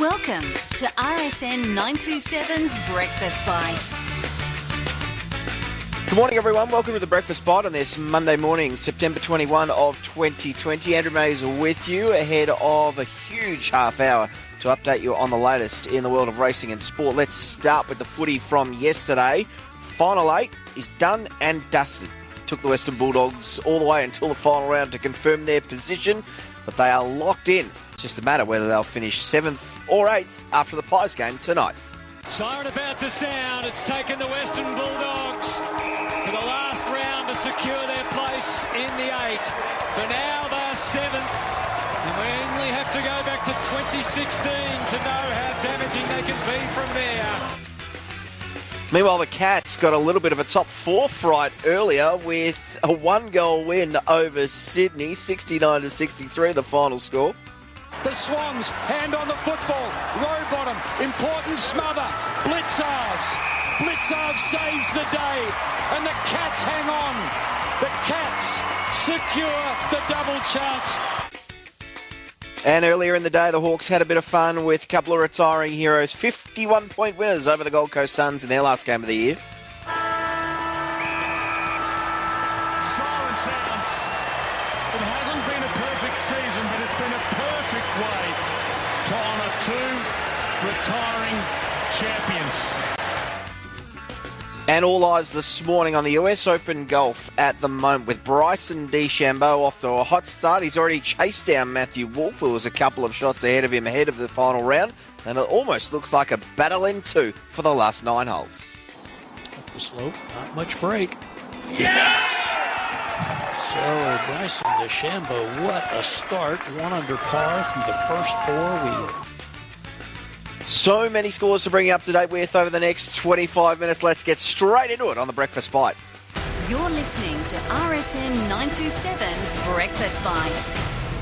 Welcome to RSN 927's Breakfast Bite. Good morning, everyone. Welcome to the Breakfast Bite on this Monday morning, September 21 of 2020. Andrew Mays with you ahead of a huge half hour to update you on the latest in the world of racing and sport. Let's start with the footy from yesterday. Final 8 is done and dusted. Took the Western Bulldogs all the way until the final round to confirm their position, but they are locked in. It's just a matter whether they'll finish 7th or 8th after the Pies game tonight. Siren about to sound. It's taken the Western Bulldogs to the last round to secure their place in the 8. For now, they're 7th. And we only have to go back to 2016 to know how damaging they can be from there. Meanwhile, the Cats got a little bit of a top 4 fright earlier with a 1-goal win over Sydney, 69-63, the final score. The Swans, hand on the football, row bottom, important smother, Blitzarves. Blitzarves saves the day, and the Cats hang on. The Cats secure the double chance. And earlier in the day, the Hawks had a bit of fun with a couple of retiring heroes, 51-point winners over the Gold Coast Suns in their last game of the year. Siren sounds. It hasn't been a perfect season, but it's been a perfect way to honour two retiring champions. And all eyes this morning on the US Open Golf at the moment with Bryson DeChambeau off to a hot start. He's already chased down Matthew Wolff, who was a couple of shots ahead of him ahead of the final round. And it almost looks like a battle in two for the last 9 holes. Up the slope, not much break. Yes! So Bryson DeChambeau, what a start. 1 under par through the first 4. So many scores to bring you up to date with over the next 25 minutes. Let's get straight into it on the Breakfast Bite. You're listening to RSN 927's Breakfast Bite.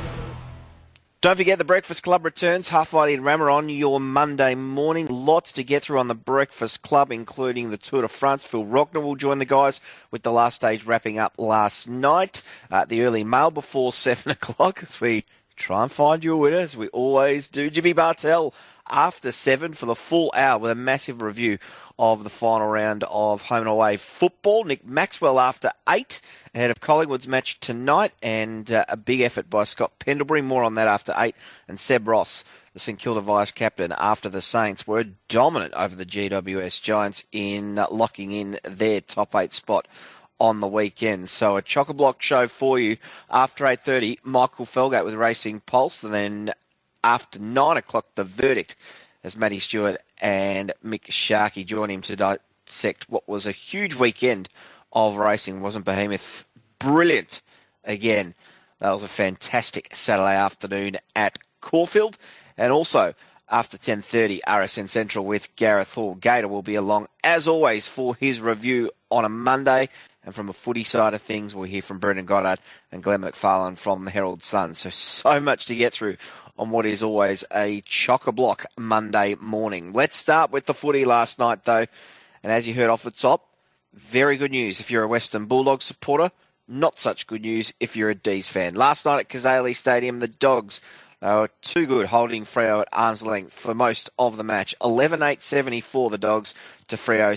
Don't forget the Breakfast Club returns, Half-Light in Rammer on your Monday morning. Lots to get through on the Breakfast Club, including the Tour de France. Phil Rockner will join the guys with the last stage wrapping up last night. The early mail before 7 o'clock as we try and find you a winner, as we always do. Jimmy Bartell after 7 for the full hour with a massive review of the final round of home and away football. Nick Maxwell after 8 ahead of Collingwood's match tonight, and a big effort by Scott Pendlebury. More on that after 8. And Seb Ross, the St Kilda vice captain, after the Saints were dominant over the GWS Giants in locking in their top 8 spot on the weekend. So a chock-a-block show for you after 8:30. Michael Felgate with Racing Pulse, and then after 9 o'clock, the verdict, as Matty Stewart and Mick Sharkey join him to dissect what was a huge weekend of racing. Wasn't Behemoth brilliant again? That was a fantastic Saturday afternoon at Caulfield. And also, after 10:30, RSN Central with Gareth Hall. Gator will be along, as always, for his review on a Monday. And from a footy side of things, we'll hear from Brendan Goddard and Glenn McFarlane from the Herald Sun. So much to get through on what is always a chock-a-block Monday morning. Let's start with the footy last night, though. And as you heard off the top, very good news if you're a Western Bulldogs supporter. Not such good news if you're a D's fan. Last night at Kazali Stadium, the Dogs, they were too good, holding Freo at arm's length for most of the match. 11-8-74 the Dogs to Freo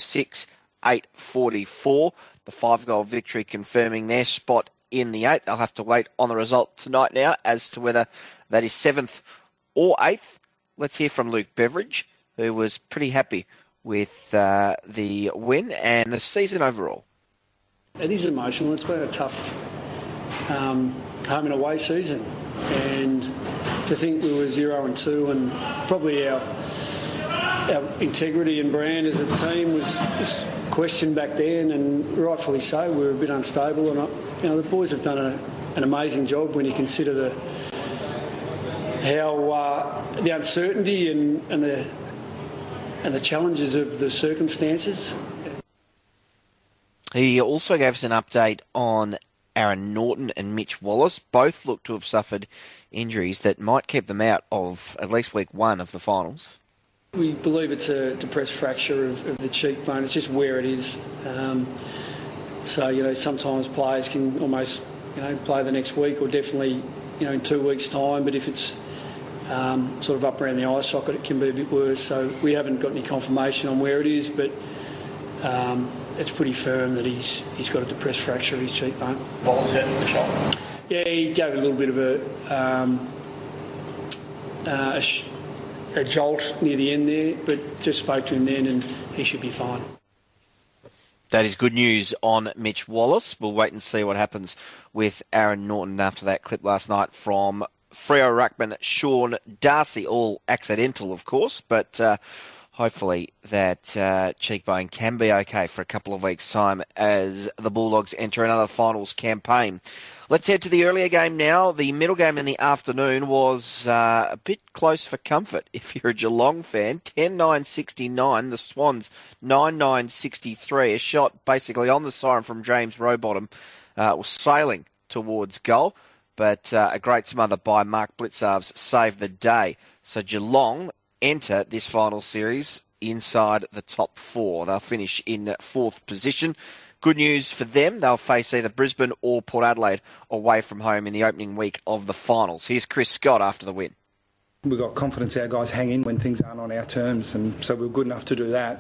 6-8-44. The 5-goal victory confirming their spot in the 8th. They'll have to wait on the result tonight now as to whether that is 7th or 8th. Let's hear from Luke Beveridge, who was pretty happy with the win and the season overall. It is emotional. It's been a tough home and away season. And to think we were 0-2 and probably our integrity and brand as a team was questioned back then, and rightfully so. We were a bit unstable, and the boys have done an amazing job when you consider the uncertainty and the challenges of the circumstances. He also gave us an update on Aaron Norton and Mitch Wallace. Both look to have suffered injuries that might keep them out of at least week 1 of the finals. We believe it's a depressed fracture of the cheekbone. It's just where it is. So, sometimes players can almost, play the next week or definitely, in 2 weeks' time. But if it's sort of up around the eye socket, it can be a bit worse. So we haven't got any confirmation on where it is, but it's pretty firm that he's got a depressed fracture of his cheekbone. Ball's hit the shoulder? Yeah, he gave a little bit of a jolt near the end there, but just spoke to him then and he should be fine. That is good news on Mitch Wallace. We'll wait and see what happens with Aaron Norton after that clip last night from Freo ruckman Sean Darcy. All accidental, of course, but hopefully that cheekbone can be okay for a couple of weeks' time as the Bulldogs enter another finals campaign. Let's head to the earlier game now. The middle game in the afternoon was a bit close for comfort if you're a Geelong fan. 10-9-69, the Swans 9-9-63. A shot basically on the siren from James Rowbottom was sailing towards goal, but a great smother by Mark Blitzarves saved the day. So Geelong enter this final series inside the top four. They'll finish in fourth position. Good news for them, they'll face either Brisbane or Port Adelaide away from home in the opening week of the finals. Here's Chris Scott after the win. We've got confidence our guys hang in when things aren't on our terms, and so we're good enough to do that.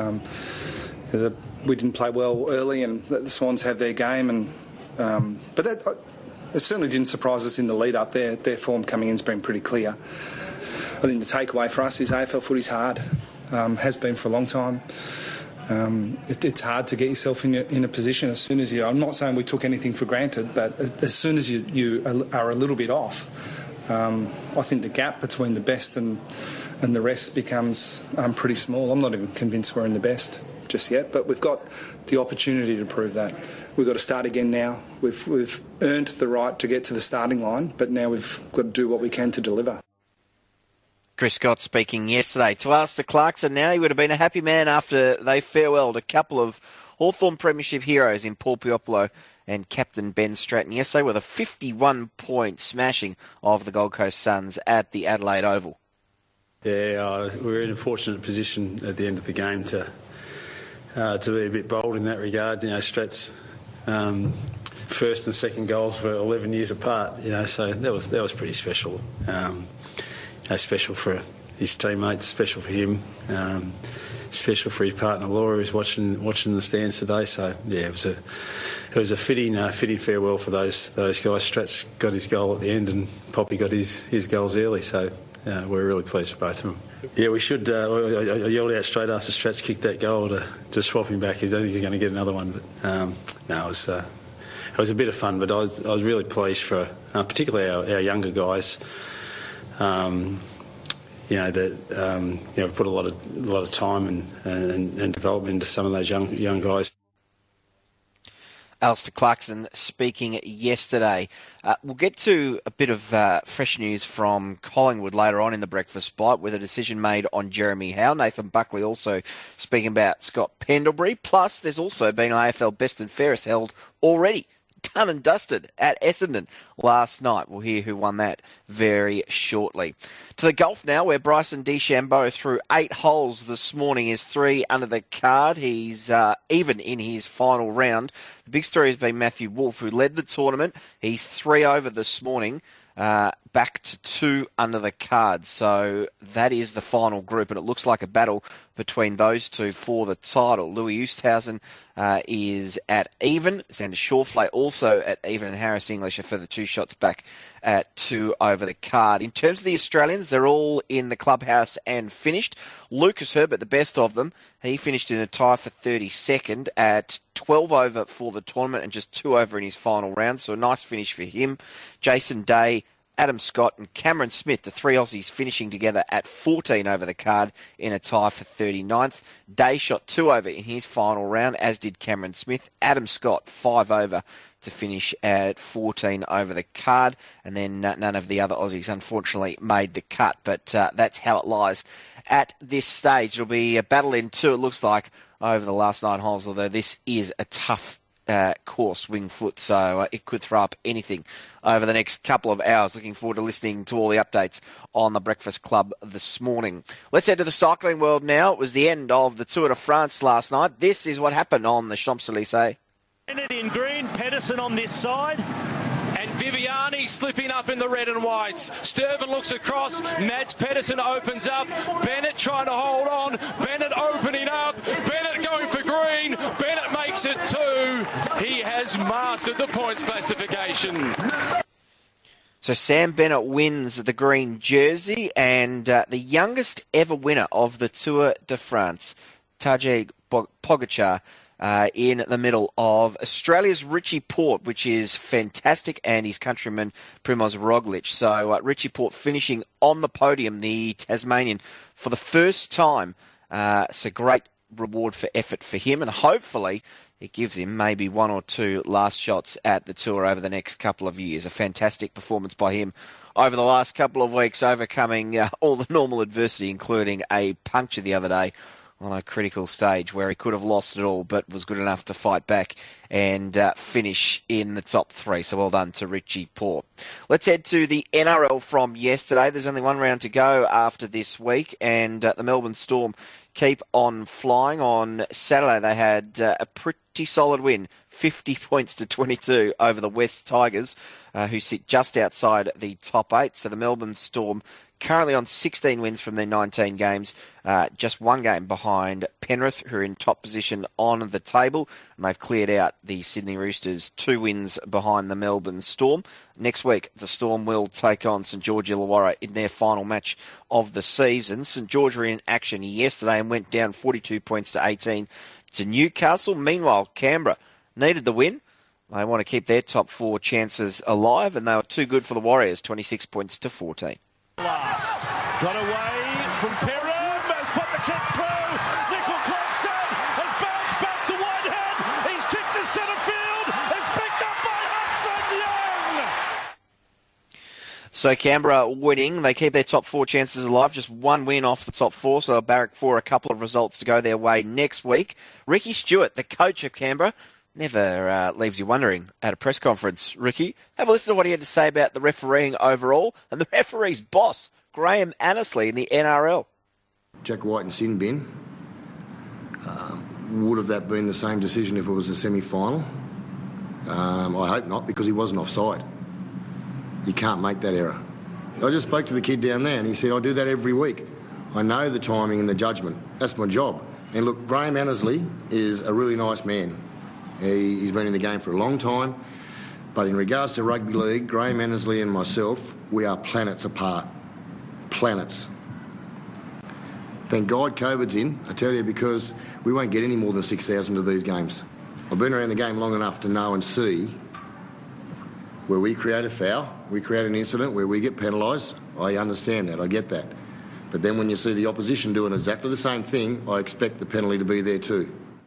We didn't play well early, and the Swans have their game, but it certainly didn't surprise us in the lead up. Their form coming in has been pretty clear. I think the takeaway for us is AFL footy's hard, has been for a long time. It's hard to get yourself in a position as soon as I'm not saying we took anything for granted, but as soon as you are a little bit off, I think the gap between the best and the rest becomes pretty small. I'm not even convinced we're in the best just yet, but we've got the opportunity to prove that. We've got to start again now. We've earned the right to get to the starting line, but now we've got to do what we can to deliver. Chris Scott speaking yesterday to Alistair Clarkson. Now he would have been a happy man after they farewelled a couple of Hawthorn Premiership heroes in Paul Piopolo and Captain Ben Stratton yesterday with a 51-point smashing of the Gold Coast Suns at the Adelaide Oval. Yeah, we were in a fortunate position at the end of the game to be a bit bold in that regard. You know, Strat's first and second goals were 11 years apart. You know, so that was pretty special. Special for his teammates, special for him, special for his partner Laura, who's watching the stands today. So yeah, it was a fitting farewell for those guys. Strat's got his goal at the end, and Poppy got his goals early. So we're really pleased for both of them. Yeah, we should. I yelled out straight after Strat's kicked that goal to swap him back. I don't think he's going to get another one, but no, it was a bit of fun. But I was really pleased for particularly our younger guys. Put a lot of time and development into some of those young guys. Alistair Clarkson speaking yesterday. We'll get to a bit of fresh news from Collingwood later on in the breakfast bite with a decision made on Jeremy Howe. Nathan Buckley also speaking about Scott Pendlebury. Plus, there's also been an AFL Best and Fairest held already. Done and dusted at Essendon last night. We'll hear who won that very shortly. To the golf now, where Bryson DeChambeau threw 8 holes this morning is 3 under the card. He's even in his final round. The big story has been Matthew Wolff, who led the tournament. He's 3 over this morning, back to 2 under the card. So that is the final group, and it looks like a battle between those two for the title. Louis Oosthuizen is at even. Xander Schauffele also at even, and Harris English are for the 2 shots back at 2 over the card. In terms of the Australians, they're all in the clubhouse and finished. Lucas Herbert, the best of them, he finished in a tie for 32nd at 12 over for the tournament and just 2 over in his final round, so a nice finish for him. Jason Day, Adam Scott and Cameron Smith, the 3 Aussies finishing together at 14 over the card in a tie for 39th. Day shot 2 over in his final round, as did Cameron Smith. Adam Scott 5 over to finish at 14 over the card. And then none of the other Aussies, unfortunately, made the cut. But that's how it lies at this stage. It'll be a battle in 2, it looks like, over the last 9 holes, although this is a tough course, wing foot, so it could throw up anything over the next couple of hours. Looking forward to listening to all the updates on the Breakfast Club this morning. Let's head to the cycling world now. It was the end of the Tour de France last night. This is what happened on the Champs-Élysées. In green, Pedersen on this side, and Viviani slipping up in the red and whites. Sturvin looks across. Mads Pedersen opens up. Bennett trying to hold on. Bennett opening up. Bennett going for green. Bennett makes it 2. He has mastered the points classification. So Sam Bennett wins the green jersey, and the youngest ever winner of the Tour de France, Tadej Pogačar, in the middle of Australia's Richie Porte, which is fantastic, and his countryman Primoz Roglic. So Richie Porte finishing on the podium, the Tasmanian, for the first time. It's a great reward for effort for him, and hopefully it gives him maybe 1 or 2 last shots at the Tour over the next couple of years. A fantastic performance by him over the last couple of weeks, overcoming all the normal adversity, including a puncture the other day on a critical stage where he could have lost it all, but was good enough to fight back and finish in the top 3. So well done to Richie Porte. Let's head to the NRL from yesterday. There's only one round to go after this week, and the Melbourne Storm keep on flying. On Saturday, they had a pretty solid win, 50 points to 22 over the West Tigers, who sit just outside the top 8. So the Melbourne Storm currently on 16 wins from their 19 games, just 1 game behind Penrith, who are in top position on the table, and they've cleared out the Sydney Roosters, 2 wins behind the Melbourne Storm. Next week, the Storm will take on St George Illawarra in their final match of the season. St George were in action yesterday and went down 42 points to 18 to Newcastle. Meanwhile, Canberra needed the win. They want to keep their top 4 chances alive, and they were too good for the Warriors, 26 points to 14. Last. Got away from Perham, has put the kick through. Nickel Claxton has bounced back to Whitehead. He's kicked to centre field. It's picked up by Hudson Young. So Canberra winning. They keep their top 4 chances alive. Just 1 win off the top 4, so they'll barrack for a couple of results to go their way next week. Ricky Stewart, the coach of Canberra, never leaves you wondering at a press conference. Ricky, have a listen to what he had to say about the refereeing overall and the referee's boss, Graham Annesley, in the NRL. Jack White and sin bin. Would have that been the same decision if it was a semi-final? I hope not, because he wasn't offside. You can't make that error. I just spoke to the kid down there and he said, I do that every week. I know the timing and the judgment. That's my job. And look, Graham Annesley is a really nice man. He's been in the game for a long time. But in regards to rugby league, Graham Annesley and myself, we are planets apart. Planets. Thank God COVID's in, I tell you, because we won't get any more than 6,000 of these games. I've been around the game long enough to know and see where we create a foul, we create an incident where we get penalised. I understand that, I get that. But then when you see the opposition doing exactly the same thing, I expect the penalty to be there too.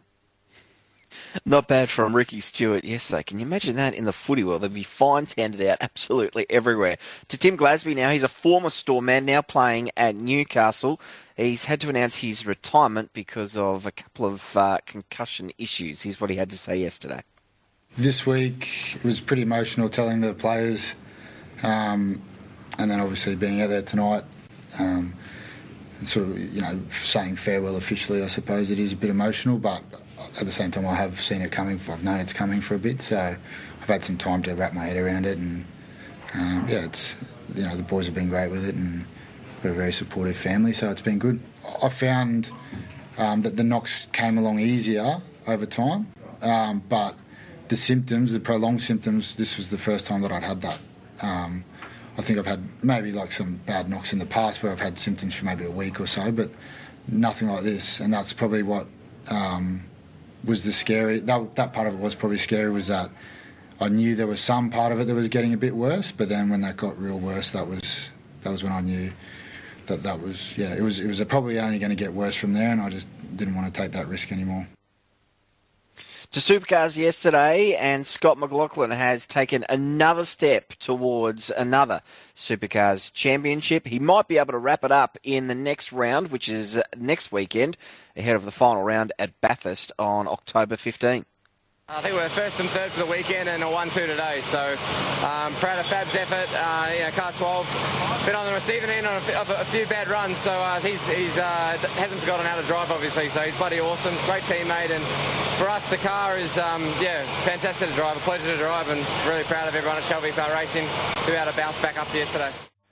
Not bad from Ricky Stewart yesterday. Can you imagine that in the footy world? There'd be fines handed out absolutely everywhere. To Tim Glasby now. He's a former Storm man, now playing at Newcastle. He's had to announce his retirement because of a couple of concussion issues. Here's what he had to say yesterday. This week it was pretty emotional telling the players, and then obviously being out there tonight, and sort of, saying farewell officially. I suppose it is a bit emotional, but at the same time, I have seen it coming. I've known it's coming for a bit, so I've had some time to wrap my head around it. And it's the boys have been great with it, and got a very supportive family, so it's been good. I found that the knocks came along easier over time, but the symptoms, the prolonged symptoms, this was the first time that I'd had that. I think I've had maybe like some bad knocks in the past where I've had symptoms for maybe a week or so, but nothing like this, and that's probably what. Was the scary, that part of it was probably scary, was that I knew there was some part of it that was getting a bit worse, but then when that got real worse, that was when I knew that was it was probably only going to get worse from there, and I just didn't want to take that risk anymore. To Supercars yesterday, and Scott McLaughlin has taken another step towards another Supercars championship. He might be able to wrap it up in the next round, which is next weekend, ahead of the final round at Bathurst on October 15. I think we're first and third for the weekend and a 1-2 today, so proud of Fab's effort. Car 12, been on the receiving end of a few bad runs, so he's hasn't forgotten how to drive, obviously, so he's bloody awesome, great teammate, and for us the car is, fantastic to drive, a pleasure to drive, and really proud of everyone at Shelby Power Racing who had to bounce back up to yesterday.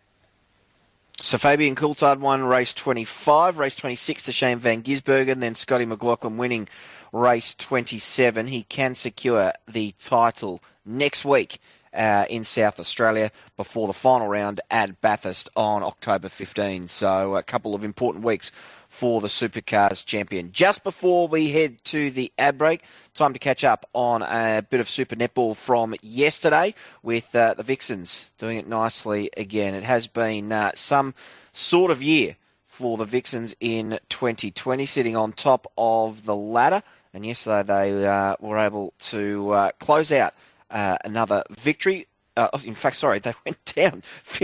So Fabian Coulthard won race 25, race 26 to Shane Van Gisbergen, then Scotty McLaughlin winning race 27. He can secure the title next week in South Australia before the final round at Bathurst on October 15. So a couple of important weeks for the Supercars champion. Just before we head to the ad break, time to catch up on a bit of Super Netball from yesterday with the Vixens doing it nicely again. It has been some sort of year for the Vixens in 2020, sitting on top of the ladder. And yesterday they were able to close out another victory. They went down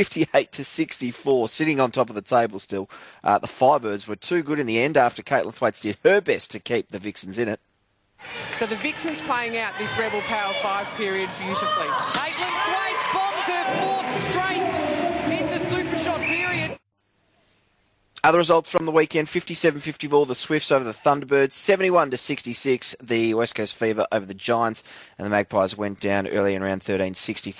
58-64, sitting on top of the table still. The Firebirds were too good in the end after Caitlin Thwaites did her best to keep the Vixens in it. So the Vixens playing out this Rebel Power 5 period beautifully. Caitlin Thwaites bombs her fourth straight in the Super Shot period. Other results from the weekend, 57-54, the Swifts over the Thunderbirds, 71-66, the West Coast Fever over the Giants, and the Magpies went down early in round 13,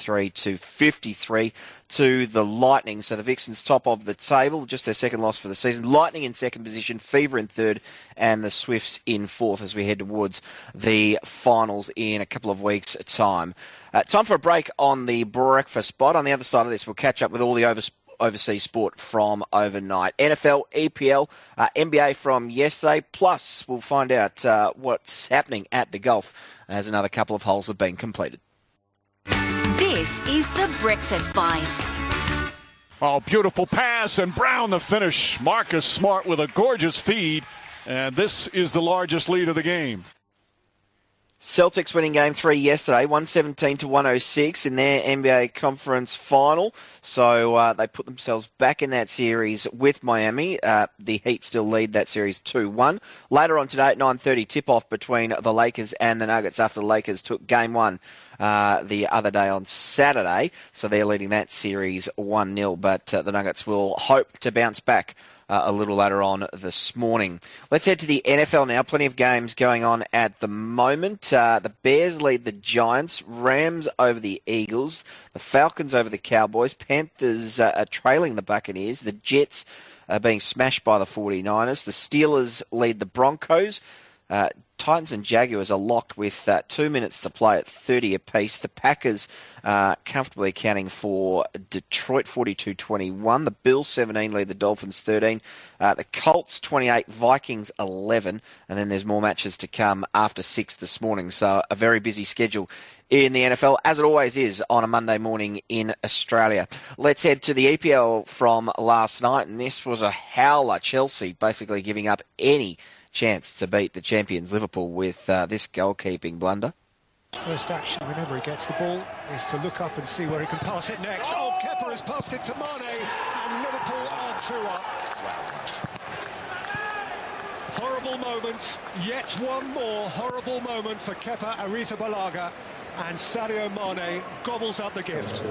63-53 to the Lightning. So the Vixens top of the table, just their second loss for the season. Lightning in second position, Fever in third, and the Swifts in fourth as we head towards the finals in a couple of weeks' time. Time for a break on the breakfast spot. On the other side of this, we'll catch up with all the overseas sport from overnight. NFL, EPL, NBA from yesterday. Plus, we'll find out what's happening at the Gulf as another couple of holes have been completed. This is the Breakfast Bite. Oh, beautiful pass, and Brown the finish. Marcus Smart with a gorgeous feed, and this is the largest lead of the game. Celtics winning Game 3 yesterday, 117-106 in their NBA Conference Final. So they put themselves back in that series with Miami. The Heat still lead that series 2-1. Later on today at 9:30, tip-off between the Lakers and the Nuggets after the Lakers took Game 1 the other day on Saturday. So they're leading that series 1-0, but the Nuggets will hope to bounce back a little later on this morning. Let's head to the NFL now. Plenty of games going on at the moment. The Bears lead the Giants, Rams over the Eagles, the Falcons over the Cowboys, Panthers are trailing the Buccaneers, the Jets are being smashed by the 49ers, the Steelers lead the Broncos, Titans and Jaguars are locked with 2 minutes to play at 30 apiece. The Packers comfortably accounting for Detroit 42-21. The Bills 17 lead the Dolphins 13. The Colts 28, Vikings 11. And then there's more matches to come after 6 this morning. So a very busy schedule in the NFL, as it always is on a Monday morning in Australia. Let's head to the EPL from last night. And this was a howler. Chelsea basically giving up any chance to beat the champions Liverpool with this goalkeeping blunder. First action whenever he gets the ball is to look up and see where he can pass it next. Oh, Kepa has passed it to Mane, and Liverpool are 2-up. Horrible moment, yet one more horrible moment for Kepa Arrizabalaga, and Sadio Mane gobbles up the gift.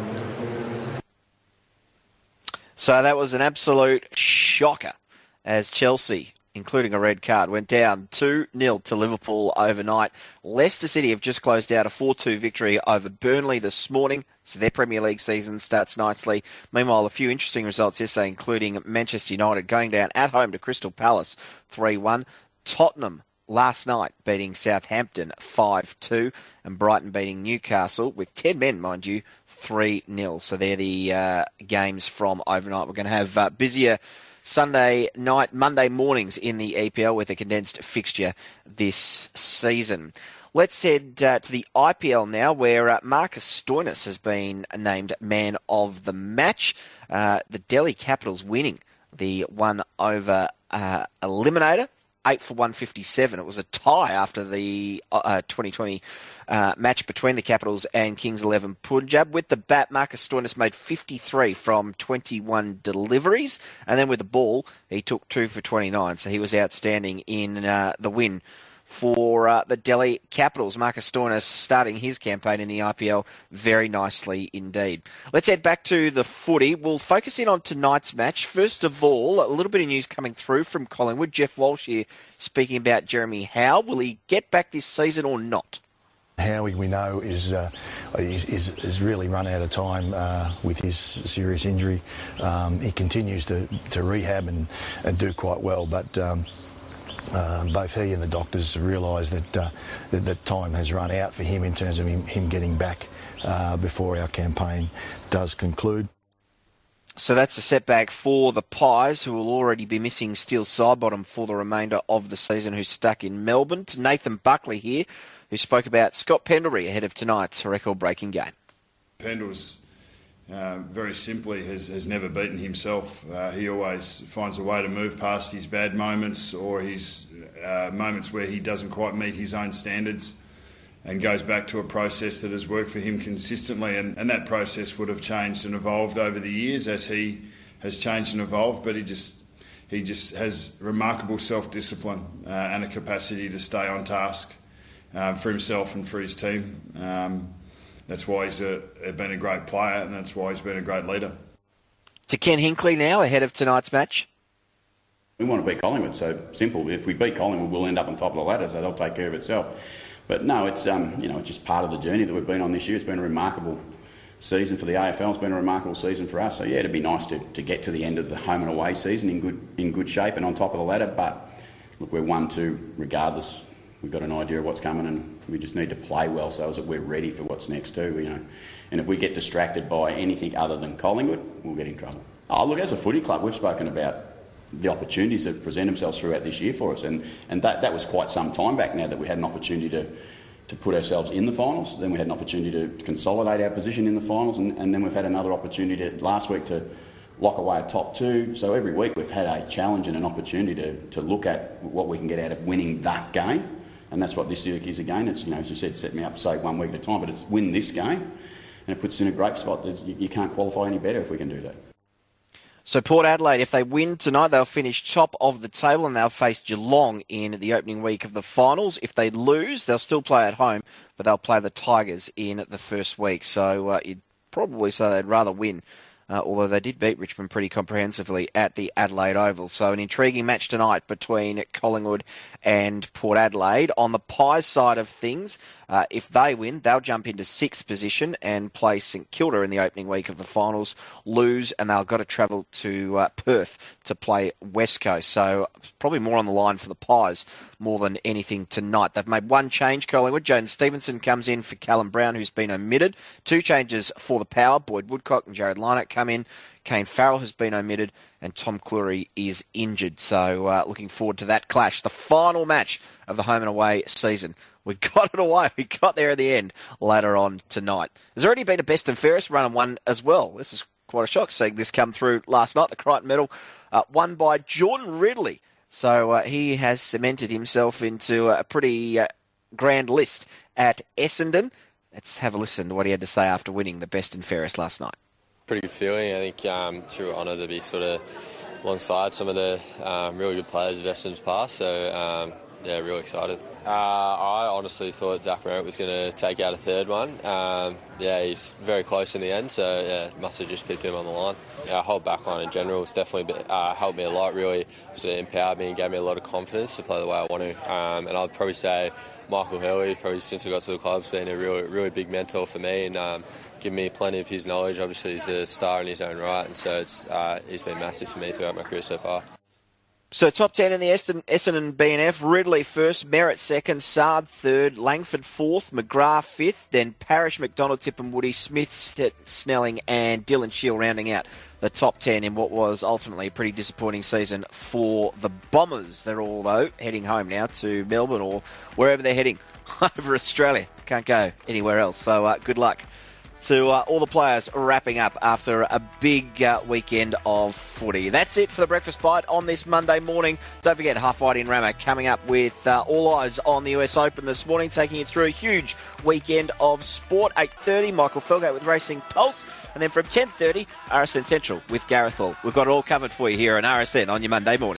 So that was an absolute shocker as Chelsea, including a red card, went down 2-0 to Liverpool overnight. Leicester City have just closed out a 4-2 victory over Burnley this morning, so their Premier League season starts nicely. Meanwhile, a few interesting results yesterday, including Manchester United going down at home to Crystal Palace 3-1. Tottenham last night beating Southampton 5-2, and Brighton beating Newcastle, with 10 men, mind you, 3-0. So they're the games from overnight. We're going to have busier Sunday night, Monday mornings in the EPL with a condensed fixture this season. Let's head to the IPL now, where Marcus Stoinis has been named man of the match. The Delhi Capitals winning the one over eliminator, 8 for 157. It was a tie after the 2020 match between the Capitals and Kings 11 Punjab. With the bat, Marcus Stoinis made 53 from 21 deliveries, and then with the ball, he took 2 for 29. So he was outstanding in the win for the Delhi Capitals. Marcus Stoinis starting his campaign in the IPL very nicely indeed. Let's head back to the footy. We'll focus in on tonight's match. First of all, a little bit of news coming through from Collingwood. Jeff Walsh here speaking about Jeremy Howe. Will he get back this season or not? Howie, we know, is really run out of time with his serious injury. He continues to rehab and do quite well, but both he and the doctors realise that time has run out for him in terms of him getting back before our campaign does conclude. So that's a setback for the Pies, who will already be missing Steele Sidebottom for the remainder of the season, who's stuck in Melbourne. To Nathan Buckley here, who spoke about Scott Pendlebury ahead of tonight's record-breaking game. Pendle's very simply has never beaten himself. He always finds a way to move past his bad moments or his moments where he doesn't quite meet his own standards, and goes back to a process that has worked for him consistently. And that process would have changed and evolved over the years as he has changed and evolved, but he just has remarkable self-discipline and a capacity to stay on task for himself and for his team. That's why he's been a great player, and that's why he's been a great leader. To Ken Hinkley now, ahead of tonight's match. We want to beat Collingwood, so simple. If we beat Collingwood, we'll end up on top of the ladder, so they'll take care of itself. But no, it's it's just part of the journey that we've been on this year. It's been a remarkable season for the AFL. It's been a remarkable season for us. So yeah, it'd be nice to get to the end of the home and away season in good shape and on top of the ladder. But look, we're 1-2 regardless. We've got an idea of what's coming, and we just need to play well so that we're ready for what's next too. And if we get distracted by anything other than Collingwood, we'll get in trouble. Oh, look, as a footy club, we've spoken about the opportunities that present themselves throughout this year for us, and that was quite some time back now that we had an opportunity to put ourselves in the finals. Then we had an opportunity to consolidate our position in the finals, and then we've had another opportunity last week to lock away a top two. So every week we've had a challenge and an opportunity to look at what we can get out of winning that game, and that's what this week is again. It's, as you said, set me up to say 1 week at a time, but it's win this game, and it puts us in a great spot. You can't qualify any better if we can do that. So Port Adelaide, if they win tonight, they'll finish top of the table and they'll face Geelong in the opening week of the finals. If they lose, they'll still play at home, but they'll play the Tigers in the first week. So you'd probably say they'd rather win, although they did beat Richmond pretty comprehensively at the Adelaide Oval. So an intriguing match tonight between Collingwood and Port Adelaide. On the Pies side of things, if they win, they'll jump into 6th position and play St Kilda in the opening week of the finals. Lose, and they'll got to travel to Perth to play West Coast. So probably more on the line for the Pies more than anything tonight. They've made one change, Collingwood. Jaden Stevenson comes in for Callum Brown, who's been omitted. 2 changes for the Power. Boyd Woodcock and Jared Lynott come in. Kane Farrell has been omitted, and Tom Cleary is injured. So looking forward to that clash. The final match of the home and away season. We got it away. We got there at the end later on tonight. There's already been a best and fairest run and one as well. This is quite a shock seeing this come through last night. The Crichton Medal won by Jordan Ridley. So he has cemented himself into a pretty grand list at Essendon. Let's have a listen to what he had to say after winning the best and fairest last night. Pretty good feeling. I think true honour to be sort of alongside some of the really good players of Essendon's past. So yeah, real excited. I honestly thought Zach Merritt was going to take out a third one. Yeah, he's very close in the end, so yeah, must have just picked him on the line. Yeah, our whole back line in general has definitely helped me a lot, really sort of empowered me and gave me a lot of confidence to play the way I want to. And I'd probably say Michael Hurley, probably since we got to the club, has been a really big mentor for me and given me plenty of his knowledge. Obviously, he's a star in his own right, and so he's been massive for me throughout my career so far. So top 10 in the Essendon BNF. Ridley first, Merritt second, Sard third, Langford fourth, McGrath fifth, then Parrish, McDonald, Tippin, Woody, Smith, Snelling and Dylan Shield rounding out the top 10 in what was ultimately a pretty disappointing season for the Bombers. They're all, though, heading home now to Melbourne or wherever they're heading over Australia. Can't go anywhere else. So good luck to all the players wrapping up after a big weekend of footy. That's it for the Breakfast Bite on this Monday morning. Don't forget, Half White in Rama coming up with all eyes on the US Open this morning, taking you through a huge weekend of sport. 8:30, Michael Felgate with Racing Pulse. And then from 10:30, RSN Central with Gareth Hall. We've got it all covered for you here on RSN on your Monday morning.